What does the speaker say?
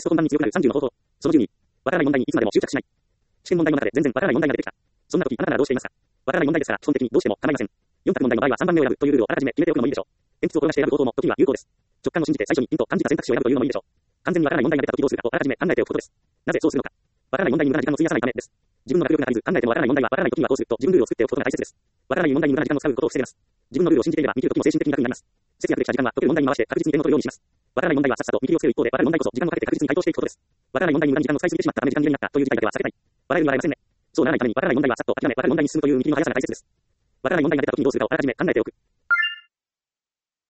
スト本番に強くなる30の方法。その12。わからない問題にいつまでも執着しない。試験問題の中で全然わからない問題が出てきた。そんな時、あなたならどうしていますか？わからない問題ですから、基本的にどうしても構いません。4択問題の場合は3番目を選ぶというルールをあらかじめ決めておくのもいいでしょう。鉛筆を転がして選ぶ方法も時には有効です。直感を信じて最初にピンと感じた選択肢を選ぶというのもいいでしょう。完全にわからない問題が出た時どうするかとあらかじめ考えておくことです。なぜそうするのか。わからない問題に無駄な時間を費やさないためです。自分の学力が足りず考えてもわからない問題はわからない時にはどうすると自分のルールを作っておくことが大切です。わからない問題に無駄な時間を使うことを防げます。自分のルールを信じていれば見切る時も精神的に楽になります。節約できた時間は解ける問題に回して確実に点を取るようにします。わからない問題はさっさと見切りをつける一方で、わかる問題こそ時間をかけて確実に回答していくことです。わからない問題に無駄に時間を使いすぎてしまったため時間切れになったという事態だけは避けたい。笑える笑えませんね。そうならないためにわからない問題はさっと諦め、わかる問題に進むという見切りの速さが大切です。わからない問題が出た時にどうするかをあらかじめ考えておく。